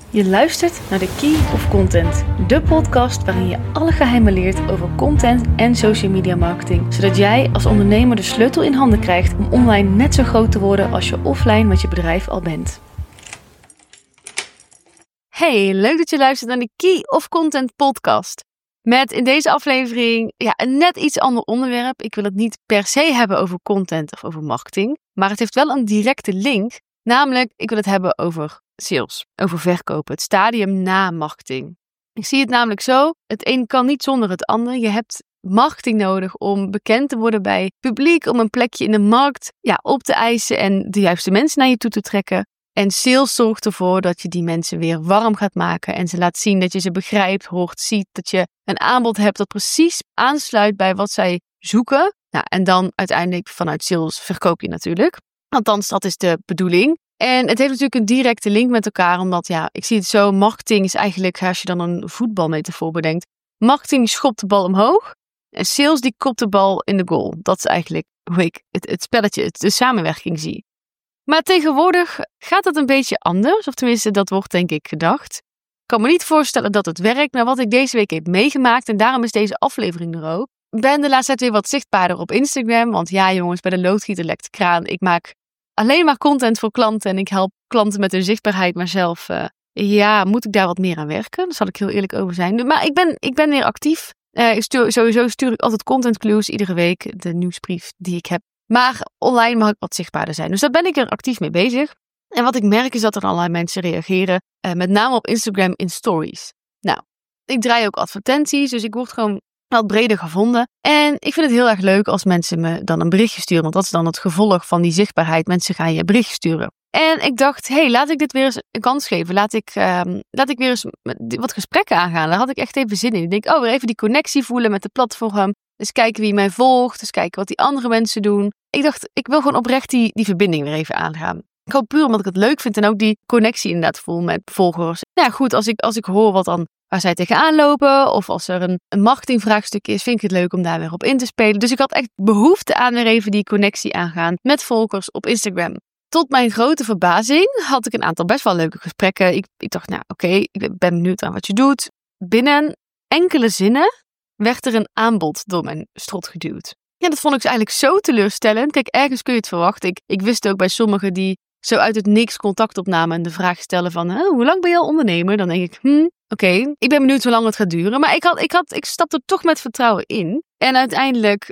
Je luistert naar de Key of Content, de podcast waarin je alle geheimen leert over content en social media marketing, zodat jij als ondernemer de sleutel in handen krijgt om online net zo groot te worden als je offline met je bedrijf al bent. Hey, leuk dat je luistert naar de Key of Content podcast. Met in deze aflevering een net iets ander onderwerp. Ik wil het niet per se hebben over content of over marketing, maar het heeft wel een directe link. Namelijk, ik wil het hebben over sales, over verkopen, het stadium na marketing. Ik zie het namelijk zo, het een kan niet zonder het ander. Je hebt marketing nodig om bekend te worden bij het publiek, om een plekje in de markt op te eisen en de juiste mensen naar je toe te trekken. En sales zorgt ervoor dat je die mensen weer warm gaat maken en ze laat zien dat je ze begrijpt, hoort, ziet, dat je een aanbod hebt dat precies aansluit bij wat zij zoeken. En dan uiteindelijk vanuit sales verkoop je natuurlijk. Althans, dat is de bedoeling. En het heeft natuurlijk een directe link met elkaar, omdat ik zie het zo, marketing is eigenlijk, als je dan een voetbalmetafoor bedenkt, marketing schopt de bal omhoog en sales die kopt de bal in de goal. Dat is eigenlijk hoe ik het spelletje, de samenwerking zie. Maar tegenwoordig gaat het een beetje anders, of tenminste dat wordt denk ik gedacht. Ik kan me niet voorstellen dat het werkt, maar wat ik deze week heb meegemaakt, en daarom is deze aflevering er ook. Ik ben de laatste tijd weer wat zichtbaarder op Instagram, want jongens, bij de loodgieter lekt de kraan. Ik maak alleen maar content voor klanten en ik help klanten met hun zichtbaarheid, maar zelf, moet ik daar wat meer aan werken? Daar zal ik heel eerlijk over zijn. Maar ik ben weer actief. Sowieso stuur ik altijd content clues iedere week, de nieuwsbrief die ik heb. Maar online mag ik wat zichtbaarder zijn. Dus daar ben ik er actief mee bezig. En wat ik merk is dat er allerlei mensen reageren, met name op Instagram in stories. Ik draai ook advertenties, dus ik word gewoon wat breder gevonden. En ik vind het heel erg leuk als mensen me dan een berichtje sturen. Want dat is dan het gevolg van die zichtbaarheid. Mensen gaan je berichtje sturen. En ik dacht, laat ik dit weer eens een kans geven. Laat ik weer eens wat gesprekken aangaan. Daar had ik echt even zin in. Ik denk, weer even die connectie voelen met de platform. Dus kijken wie mij volgt. Dus kijken wat die andere mensen doen. Ik dacht, ik wil gewoon oprecht die verbinding weer even aangaan. Gewoon puur omdat ik het leuk vind en ook die connectie inderdaad voel met volgers. Goed, als ik hoor waar zij tegenaan lopen of als er een marketingvraagstuk is, vind ik het leuk om daar weer op in te spelen. Dus ik had echt behoefte aan weer even die connectie aangaan met volgers op Instagram. Tot mijn grote verbazing had ik een aantal best wel leuke gesprekken. Ik dacht, ik ben benieuwd aan wat je doet. Binnen enkele zinnen werd er een aanbod door mijn strot geduwd. Dat vond ik eigenlijk zo teleurstellend. Kijk, ergens kun je het verwachten. Ik wist ook bij sommigen die zo uit het niks contact opnamen en de vraag stellen van, hoe lang ben je al ondernemer? Dan denk ik, ik ben benieuwd hoe lang het gaat duren. Maar ik stapte toch met vertrouwen in. En uiteindelijk,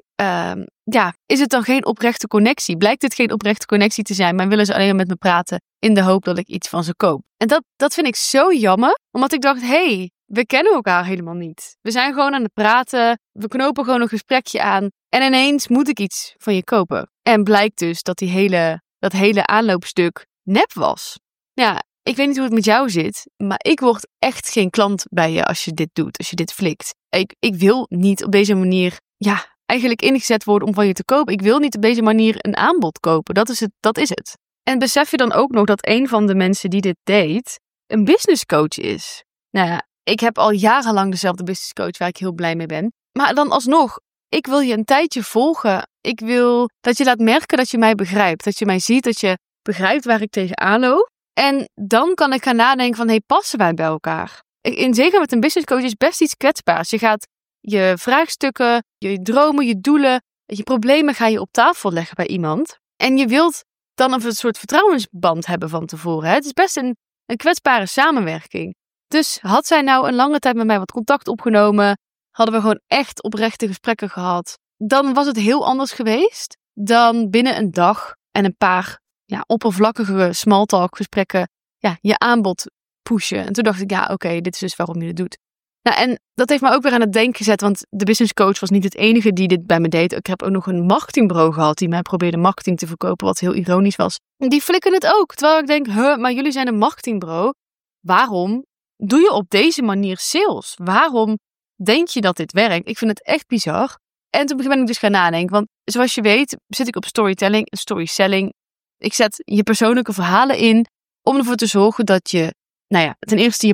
is het dan geen oprechte connectie? Blijkt het geen oprechte connectie te zijn, maar willen ze alleen maar met me praten in de hoop dat ik iets van ze koop? En dat vind ik zo jammer, omdat ik dacht, we kennen elkaar helemaal niet. We zijn gewoon aan het praten, we knopen gewoon een gesprekje aan en ineens moet ik iets van je kopen. En blijkt dus dat dat hele aanloopstuk nep was. Ik weet niet hoe het met jou zit, maar ik word echt geen klant bij je als je dit doet, als je dit flikt. Ik wil niet op deze manier, eigenlijk ingezet worden om van je te kopen. Ik wil niet op deze manier een aanbod kopen. Dat is het. En besef je dan ook nog dat een van de mensen die dit deed, een business coach is. Ik heb al jarenlang dezelfde business coach waar ik heel blij mee ben. Maar dan alsnog, ik wil je een tijdje volgen. Ik wil dat je laat merken dat je mij begrijpt. Dat je mij ziet, dat je begrijpt waar ik tegenaan loop. En dan kan ik gaan nadenken van, passen wij bij elkaar? Zeker met een business coach is best iets kwetsbaars. Je gaat je vraagstukken, je dromen, je doelen, je problemen ga je op tafel leggen bij iemand. En je wilt dan een soort vertrouwensband hebben van tevoren. Het is best een kwetsbare samenwerking. Dus had zij nou een lange tijd met mij wat contact opgenomen, hadden we gewoon echt oprechte gesprekken gehad, dan was het heel anders geweest dan binnen een dag en een paar oppervlakkige small talk gesprekken je aanbod pushen. En toen dacht ik, dit is dus waarom je het doet. En dat heeft me ook weer aan het denken gezet, want de business coach was niet het enige die dit bij me deed. Ik heb ook nog een marketingbureau gehad die mij probeerde marketing te verkopen, wat heel ironisch was. Die flikken het ook, terwijl ik denk, maar jullie zijn een marketingbureau. Waarom doe je op deze manier sales? Waarom denk je dat dit werkt? Ik vind het echt bizar. En toen ben ik dus gaan nadenken, want zoals je weet zit ik op storytelling en storyselling. Ik zet je persoonlijke verhalen in om ervoor te zorgen dat je, ten eerste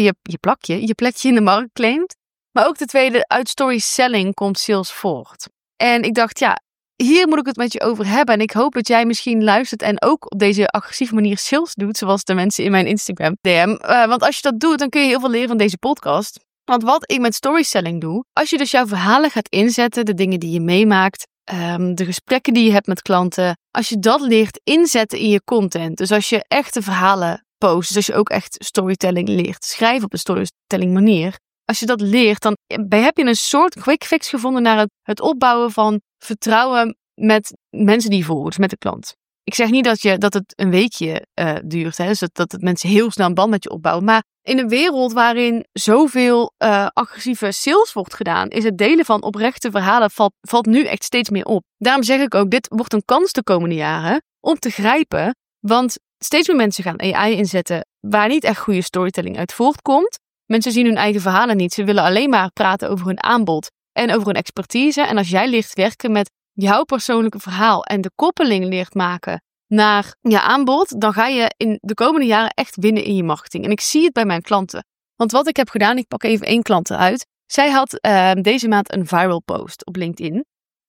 je plekje in de markt claimt. Maar ook ten tweede, uit storyselling komt sales voort. En ik dacht, hier moet ik het met je over hebben. En ik hoop dat jij misschien luistert en ook op deze agressieve manier sales doet, zoals de mensen in mijn Instagram DM. Want als je dat doet, dan kun je heel veel leren van deze podcast. Want wat ik met storytelling doe, als je dus jouw verhalen gaat inzetten, de dingen die je meemaakt, de gesprekken die je hebt met klanten, als je dat leert inzetten in je content, dus als je echte verhalen post, dus als je ook echt storytelling leert schrijven op de storytelling manier, als je dat leert, dan heb je een soort quick fix gevonden naar het opbouwen van vertrouwen met mensen die je volgen, dus met de klant. Ik zeg niet dat het een weekje duurt, hè, dus dat het mensen heel snel een band met je opbouwen, maar in een wereld waarin zoveel agressieve sales wordt gedaan, is het delen van oprechte verhalen valt nu echt steeds meer op. Daarom zeg ik ook, dit wordt een kans de komende jaren om te grijpen, want steeds meer mensen gaan AI inzetten waar niet echt goede storytelling uit voortkomt. Mensen zien hun eigen verhalen niet, ze willen alleen maar praten over hun aanbod en over hun expertise. En als jij leert werken met jouw persoonlijke verhaal en de koppeling leert maken naar je aanbod, dan ga je in de komende jaren echt winnen in je marketing. En ik zie het bij mijn klanten. Want wat ik heb gedaan, ik pak even 1 klant eruit. Zij had deze maand een viral post op LinkedIn.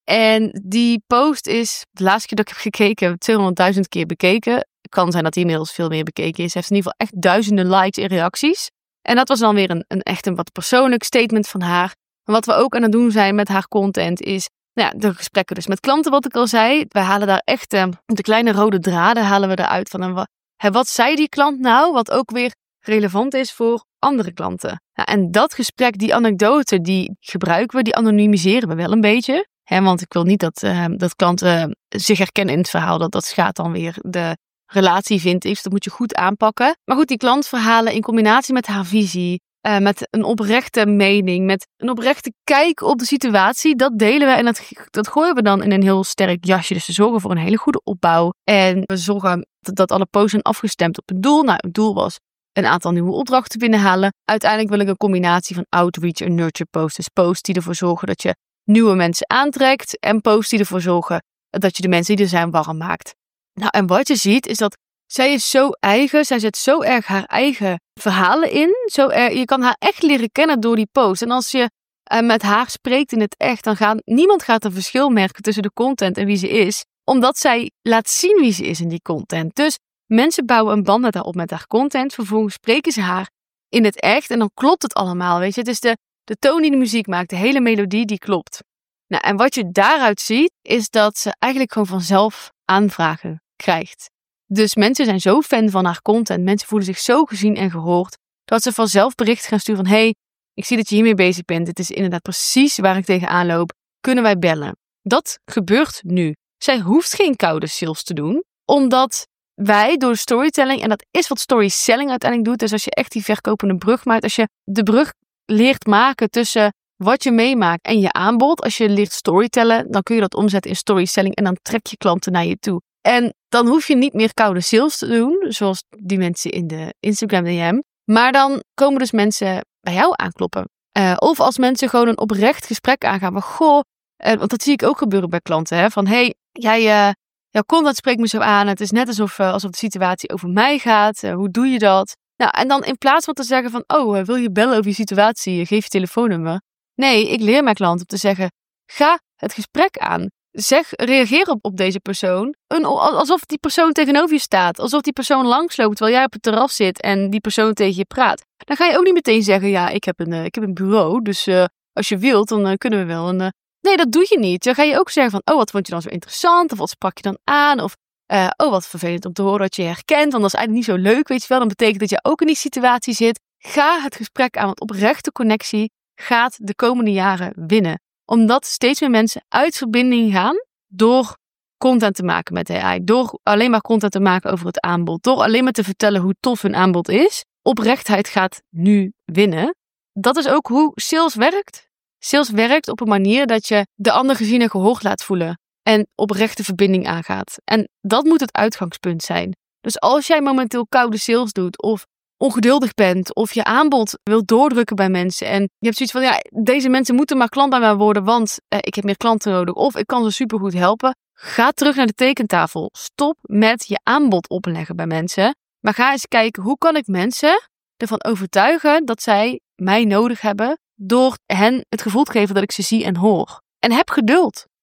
En die post is, de laatste keer dat ik heb gekeken, 200.000 keer bekeken. Het kan zijn dat die inmiddels veel meer bekeken is. Ze heeft in ieder geval echt duizenden likes en reacties. En dat was dan weer een wat persoonlijk statement van haar. En wat we ook aan het doen zijn met haar content is de gesprekken dus met klanten, wat ik al zei. Wij halen daar echt de kleine rode draden halen we eruit van. Wat zei die klant nou, wat ook weer relevant is voor andere klanten. En dat gesprek, die anekdote, die gebruiken we, die anonimiseren we wel een beetje. Want ik wil niet dat klanten zich herkennen in het verhaal. Dat schaadt dan weer de relatie, vind ik. Dus dat moet je goed aanpakken. Maar goed, die klantverhalen in combinatie met haar visie, met een oprechte mening, met een oprechte kijk op de situatie, dat delen we en dat gooien we dan in een heel sterk jasje. Dus we zorgen voor een hele goede opbouw en we zorgen dat alle posts zijn afgestemd op het doel. Nou, het doel was een aantal nieuwe opdrachten binnenhalen. Uiteindelijk wil ik een combinatie van outreach en nurture posts. Dus posts die ervoor zorgen dat je nieuwe mensen aantrekt en posts die ervoor zorgen dat je de mensen die er zijn warm maakt. Nou, en wat je ziet is dat zij is zo eigen, zij zet zo erg haar eigen verhalen in. Je kan haar echt leren kennen door die post. En als je met haar spreekt in het echt, dan niemand gaat een verschil merken tussen de content en wie ze is. Omdat zij laat zien wie ze is in die content. Dus mensen bouwen een band met haar op met haar content. Vervolgens spreken ze haar in het echt en dan klopt het allemaal. Weet je? Het is de toon die de muziek maakt, de hele melodie die klopt. Nou, en wat je daaruit ziet, is dat ze eigenlijk gewoon vanzelf aanvragen krijgt. Dus mensen zijn zo fan van haar content. Mensen voelen zich zo gezien en gehoord. Dat ze vanzelf berichten gaan sturen van hey, ik zie dat je hiermee bezig bent. Dit is inderdaad precies waar ik tegenaan loop. Kunnen wij bellen? Dat gebeurt nu. Zij hoeft geen koude sales te doen. Omdat wij door storytelling, en dat is wat storyselling uiteindelijk doet. Dus als je echt die verkopende brug maakt. Als je de brug leert maken tussen wat je meemaakt en je aanbod. Als je leert storytellen, dan kun je dat omzetten in storyselling. En dan trek je klanten naar je toe. En dan hoef je niet meer koude sales te doen, zoals die mensen in de Instagram DM. Maar dan komen dus mensen bij jou aankloppen. Of als mensen gewoon een oprecht gesprek aangaan. Want dat zie ik ook gebeuren bij klanten. Hè? Van hey, jouw content spreekt me zo aan. Het is net alsof de situatie over mij gaat. Hoe doe je dat? Nou, en dan in plaats van te zeggen van wil je bellen over je situatie? Geef je telefoonnummer. Nee, ik leer mijn klant om te zeggen, ga het gesprek aan. Reageer op deze persoon alsof die persoon tegenover je staat. Alsof die persoon langsloopt terwijl jij op het terras zit en die persoon tegen je praat. Dan ga je ook niet meteen zeggen, ja, ik heb een bureau, dus als je wilt, dan kunnen we wel. Nee, dat doe je niet. Dan ga je ook zeggen van, wat vond je dan zo interessant? Of wat sprak je dan aan? Of, wat vervelend om te horen dat je herkent, want dat is eigenlijk niet zo leuk, weet je wel. Dan betekent dat je ook in die situatie zit. Ga het gesprek aan, want oprechte connectie gaat de komende jaren winnen. Omdat steeds meer mensen uit verbinding gaan door content te maken met AI. Door alleen maar content te maken over het aanbod. Door alleen maar te vertellen hoe tof hun aanbod is. Oprechtheid gaat nu winnen. Dat is ook hoe sales werkt. Sales werkt op een manier dat je de ander gezien en gehoord laat voelen. En oprechte verbinding aangaat. En dat moet het uitgangspunt zijn. Dus als jij momenteel koude sales doet of ongeduldig bent of je aanbod wilt doordrukken bij mensen en je hebt zoiets van, deze mensen moeten maar klant bij mij worden, want ik heb meer klanten nodig of ik kan ze supergoed helpen. Ga terug naar de tekentafel. Stop met je aanbod opleggen bij mensen. Maar ga eens kijken, hoe kan ik mensen ervan overtuigen dat zij mij nodig hebben door hen het gevoel te geven dat ik ze zie en hoor. En heb geduld.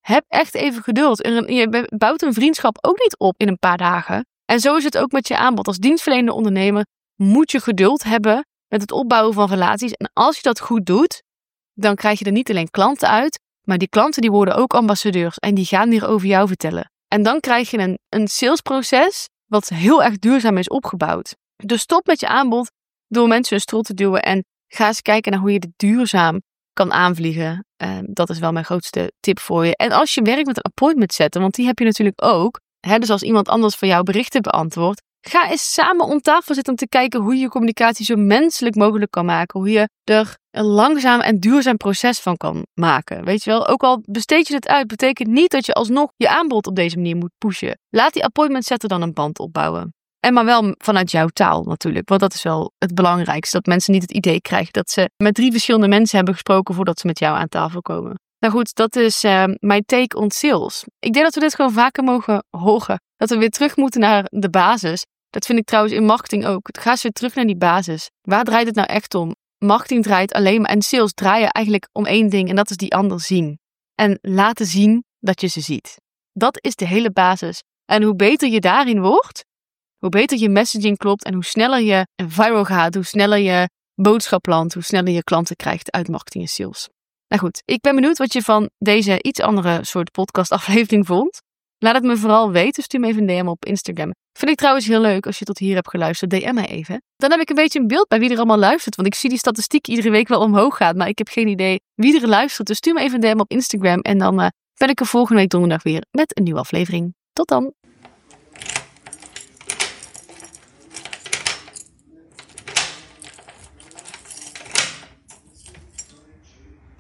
Heb echt even geduld. Je bouwt een vriendschap ook niet op in een paar dagen. En zo is het ook met je aanbod. Als dienstverlenende ondernemer moet je geduld hebben met het opbouwen van relaties. En als je dat goed doet, dan krijg je er niet alleen klanten uit, maar die klanten die worden ook ambassadeurs en die gaan weer over jou vertellen. En dan krijg je een salesproces wat heel erg duurzaam is opgebouwd. Dus stop met je aanbod door mensen een strot te duwen en ga eens kijken naar hoe je dit duurzaam kan aanvliegen. Dat is wel mijn grootste tip voor je. En als je werkt met een appointment zetten, want die heb je natuurlijk ook. Dus als iemand anders voor jou berichten beantwoordt, ga eens samen om tafel zitten om te kijken hoe je communicatie zo menselijk mogelijk kan maken. Hoe je er een langzaam en duurzaam proces van kan maken. Weet je wel, ook al besteed je het uit, betekent niet dat je alsnog je aanbod op deze manier moet pushen. Laat die appointment zetten dan een band opbouwen. En maar wel vanuit jouw taal natuurlijk, want dat is wel het belangrijkste. Dat mensen niet het idee krijgen dat ze met 3 verschillende mensen hebben gesproken voordat ze met jou aan tafel komen. Nou goed, dat is mijn take on sales. Ik denk dat we dit gewoon vaker mogen horen. Dat we weer terug moeten naar de basis. Dat vind ik trouwens in marketing ook. Ga eens weer terug naar die basis. Waar draait het nou echt om? Marketing draait alleen maar en sales draaien eigenlijk om 1 ding en dat is die ander zien. En laten zien dat je ze ziet. Dat is de hele basis. En hoe beter je daarin wordt, hoe beter je messaging klopt en hoe sneller je viral gaat, hoe sneller je boodschap landt, hoe sneller je klanten krijgt uit marketing en sales. Nou goed, ik ben benieuwd wat je van deze iets andere soort podcastaflevering vond. Laat het me vooral weten. Stuur me even een DM op Instagram. Vind ik trouwens heel leuk als je tot hier hebt geluisterd. DM mij even. Dan heb ik een beetje een beeld bij wie er allemaal luistert. Want ik zie die statistiek iedere week wel omhoog gaan. Maar ik heb geen idee wie er luistert. Dus stuur me even een DM op Instagram. En dan ben ik er volgende week donderdag weer met een nieuwe aflevering. Tot dan!